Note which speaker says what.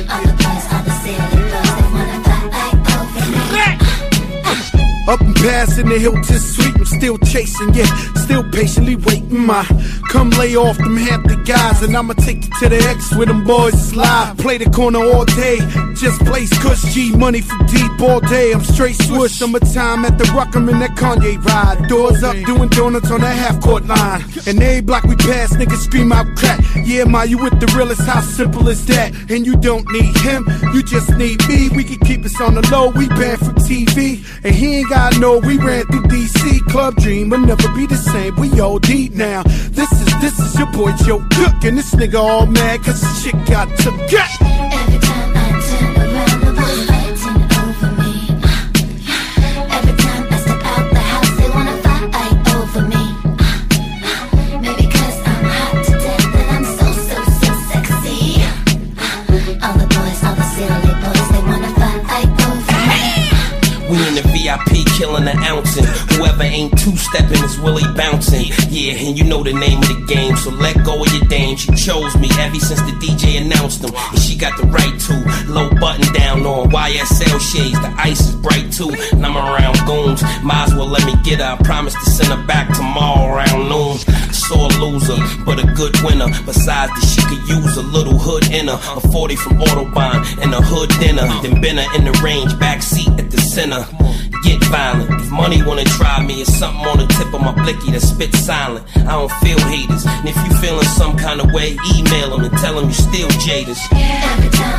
Speaker 1: All the boys, all the silly boys, they wanna fight over me.
Speaker 2: Up and passing the Hilton Suite, I'm still chasing, yeah, still patiently waiting. My come lay off them Hampton guys, and I'ma take you to the X where them boys is live. Play the corner all day, just place Kush G money from deep all day. I'm straight swoosh, summertime at the Ruck, I'm in that Kanye ride. Doors up, doing donuts on that half-court line. And every block we pass, niggas scream out crack. Yeah, ma, you with the realest, how simple is that? And you don't need him, you just need me. We can keep us on the low, we banned from TV. And he ain't got no, we ran through DC. Club Dream will never be the same, we OD now. This is your boy Joe Cook, and this nigga all mad cause the shit got took.
Speaker 1: Every time I turn around, the boys fighting over me. Every time I step out the house, they wanna fight over me. Maybe cause I'm hot to death and I'm so sexy. All the boys, all the silly boys, they wanna fight over me.
Speaker 3: We in the VIP killing the ounce, and whoever ain't two-stepping is Willie bouncing. Yeah, and you know the name of the game, so let go of your dame. She chose me ever since the DJ announced them, and she got the right to. Low button down on YSL shades, the ice is bright too. And I'm around goons, might as well let me get her. I promise to send her back tomorrow around noon. Sore loser, but a good winner. Besides that, she could use a little hood in her. A 40 from Autobahn and a hood dinner. Then been her in the range, backseat at the center. Get violent. If money wanna try me, it's something on the tip of my blicky that spit silent. I don't feel haters. And if you feeling some kind of way, email them and tell them you still jaders.
Speaker 1: Every time